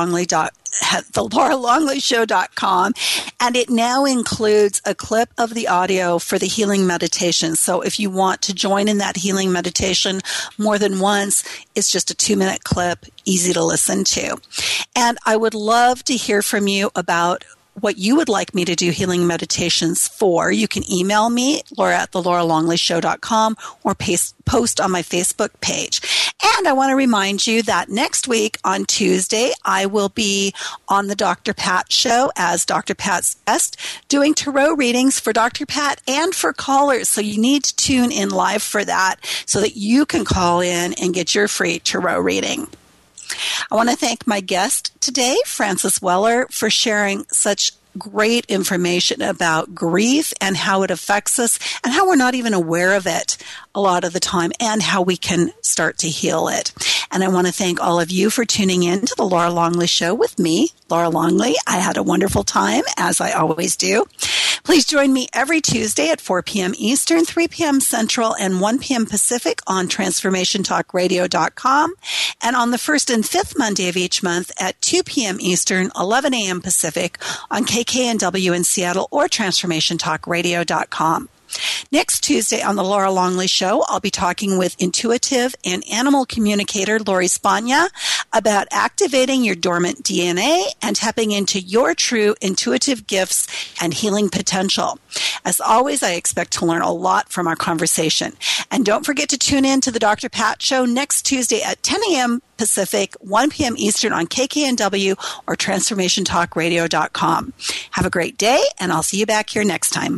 thelauralongleyshow.com, and it now includes a clip of the audio for the healing meditation. So if you want to join in that healing meditation more than once, it's just a 2-minute clip, easy to listen to. And I would love to hear from you about what you would like me to do healing meditations for. You can email me, Laura@thelauralongleyshow.com, or post on my Facebook page. And I want to remind you that next week on Tuesday, I will be on the Dr. Pat Show as Dr. Pat's guest, doing tarot readings for Dr. Pat and for callers. So you need to tune in live for that so that you can call in and get your free tarot reading. I want to thank my guest today, Frances Weller, for sharing such great information about grief and how it affects us and how we're not even aware of it a lot of the time, and how we can start to heal it. And I want to thank all of you for tuning in to the Laura Longley Show with me, Laura Longley. I had a wonderful time, as I always do. Please join me every Tuesday at 4 p.m. Eastern, 3 p.m. Central, and 1 p.m. Pacific on TransformationTalkRadio.com, and on the first and fifth Monday of each month at 2 p.m. Eastern, 11 a.m. Pacific on KKNW in Seattle or TransformationTalkRadio.com. Next Tuesday on the Laura Longley Show, I'll be talking with intuitive and animal communicator Lori Spagna about activating your dormant DNA and tapping into your true intuitive gifts and healing potential. As always, I expect to learn a lot from our conversation. And don't forget to tune in to the Dr. Pat Show next Tuesday at 10 a.m. Pacific, 1 p.m. Eastern on KKNW or TransformationTalkRadio.com. Have a great day, and I'll see you back here next time.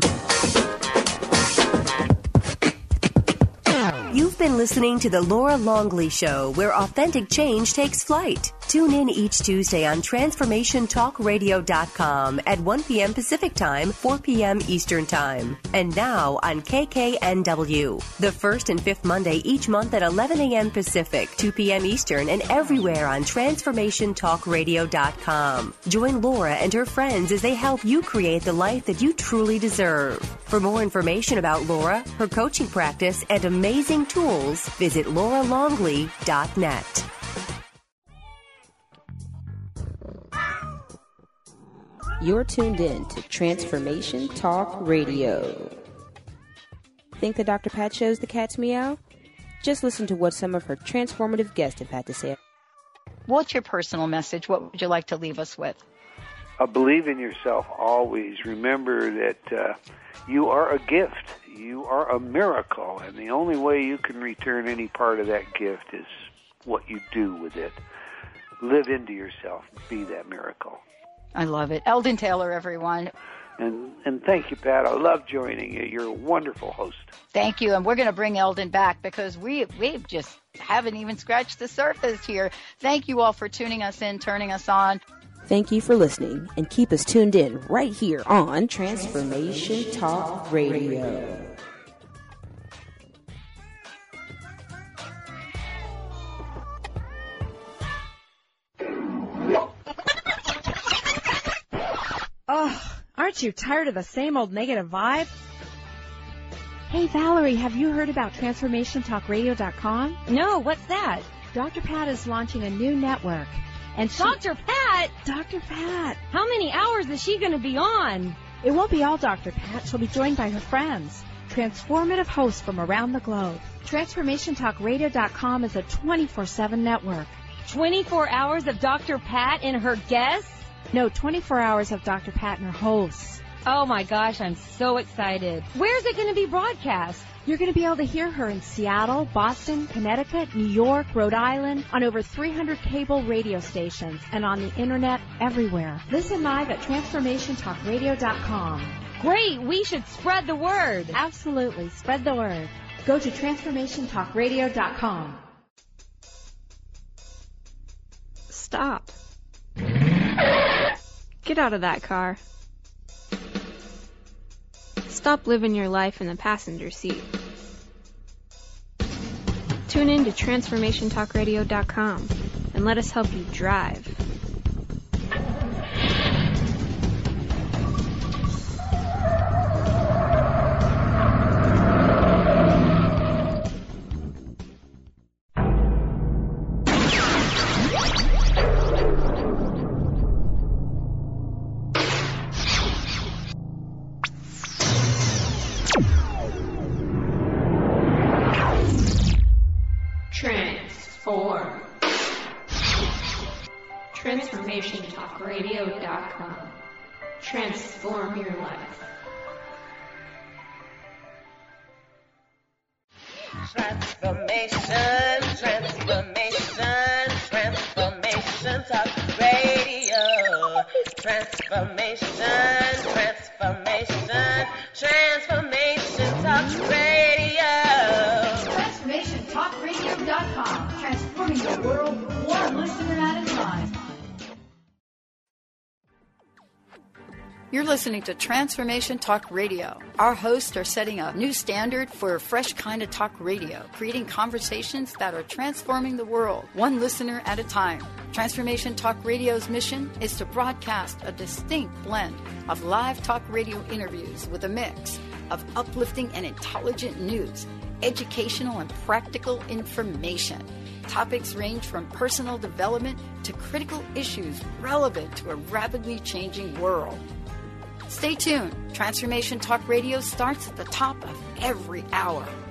You've been listening to The Laura Longley Show, where authentic change takes flight. Tune in each Tuesday on TransformationTalkRadio.com at 1 p.m. Pacific Time, 4 p.m. Eastern Time. And now on KKNW, the first and fifth Monday each month at 11 a.m. Pacific, 2 p.m. Eastern, and everywhere on TransformationTalkRadio.com. Join Laura and her friends as they help you create the life that you truly deserve. For more information about Laura, her coaching practice, and amazing tools, visit lauralongley.net. You're tuned in to Transformation Talk Radio. Think the Dr. Pat Show's the cat's meow? Just listen to what some of her transformative guests have had to say. What's your personal message? What would you like to leave us with? Believe in yourself always. Remember that you are a gift. You are a miracle, and the only way you can return any part of that gift is what you do with it. Live into yourself. Be that miracle. I love it. Eldon Taylor, everyone. And thank you, Pat. I love joining you. You're a wonderful host. Thank you. And we're going to bring Eldon back because we just haven't even scratched the surface here. Thank you all for tuning us in, turning us on. Thank you for listening, and keep us tuned in right here on Transformation Talk Radio. Oh, aren't you tired of the same old negative vibe? Hey, Valerie, have you heard about TransformationTalkRadio.com? No, what's that? Dr. Pat is launching a new network. And Dr. Pat? Dr. Pat. How many hours is she going to be on? It won't be all Dr. Pat. She'll be joined by her friends, transformative hosts from around the globe. TransformationTalkRadio.com is a 24/7 network. 24 hours of Dr. Pat and her guests? No, 24 hours of Dr. Pat and her hosts. Oh my gosh, I'm so excited. Where's it going to be broadcast? You're going to be able to hear her in Seattle, Boston, Connecticut, New York, Rhode Island, on over 300 cable radio stations, and on the internet everywhere. Listen live at TransformationTalkRadio.com. Great, we should spread the word. Absolutely, spread the word. Go to TransformationTalkRadio.com. Stop. Get out of that car. Stop living your life in the passenger seat. Tune in to TransformationTalkRadio.com and let us help you drive. Transform. TransformationTalkRadio.com. Transform your life. Transformation, transformation, transformation talk radio. Transformation, transformation, transformation talk radio. TransformationTalkRadio.com. Transforming the world one listener at a time. You're listening to Transformation Talk Radio. Our hosts are setting a new standard for a fresh kind of talk radio, creating conversations that are transforming the world, one listener at a time. Transformation Talk Radio's mission is to broadcast a distinct blend of live talk radio interviews with a mix of uplifting and intelligent news, educational and practical information. Topics range from personal development to critical issues relevant to a rapidly changing world. Stay tuned. Transformation Talk Radio starts at the top of every hour.